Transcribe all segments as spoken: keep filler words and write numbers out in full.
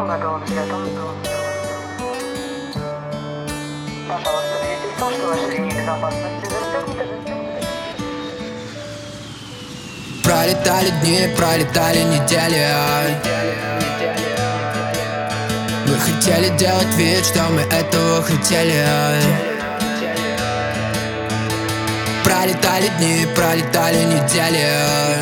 готова к взлету. Пожалуйста, убедитесь в том, что ваши линии безопасности застегнуты. Пролетали дни, пролетали недели. Мы хотели делать вид, что мы этого хотели. Пролетали дни, пролетали недели.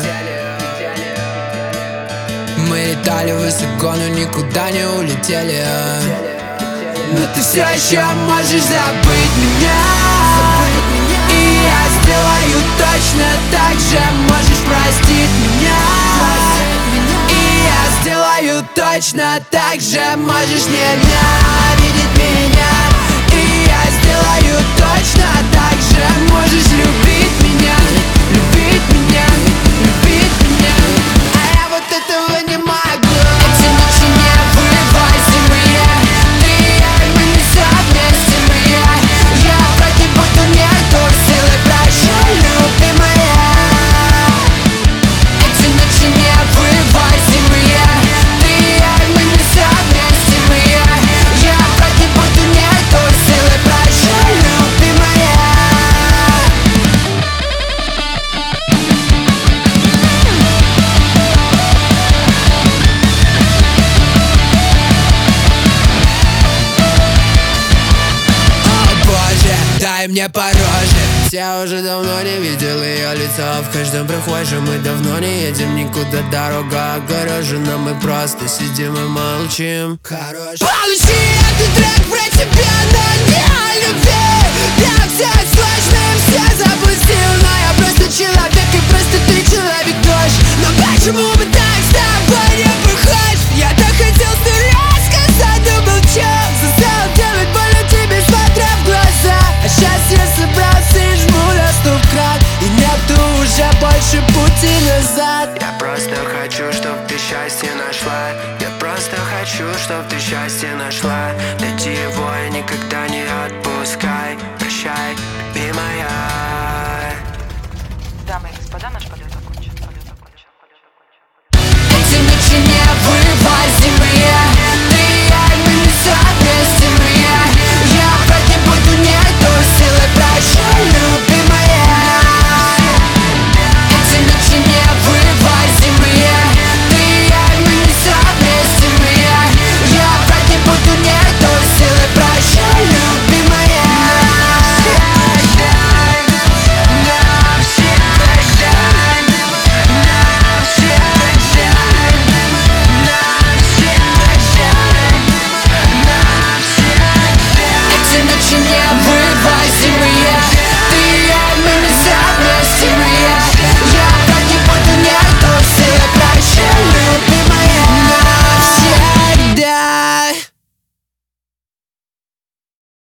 Мы летали высоко, но никуда не улетели. Но ты все еще можешь забыть меня, и я сделаю точно так же. Можешь простить меня, и я сделаю точно так же. Можешь ненавидеть меня, и я сделаю точно так же. Можешь любить меня, любить меня, любить меня, а я вот этого не могу. Эти ночи невывозимые, ты и я, мы несовместимые. Я вроде будто нету силы, прощай, любимая. Эти ночи невывозимые, ты и я, мы несовместимые. Я вроде будто нету силы, прощай, любимая. О боже, дай мне по роже. Я уже давно не видел ее лица в каждом прохожем. Мы давно не едем никуда, дорога огорожена. Мы просто сидим и молчим. Хорош. Получи этот трек про тебя, но не о любви. Я все сложно и все запустил, но я просто человек, и просто ты человек тоже. Но почему мы так с тобой не похожи? Я так хотел сто раз сказать, но молчал. Заставил делать больно тебе, смотря в глаза. А сейчас я собрался и жму на стоп-кран, и нету уже больше пути назад. Я просто хочу, чтоб ты счастье нашла. Я просто хочу, чтоб ты счастье нашла. Найди его и никогда не отпускай. Прощай, любимая. Дамы и господа, наш полет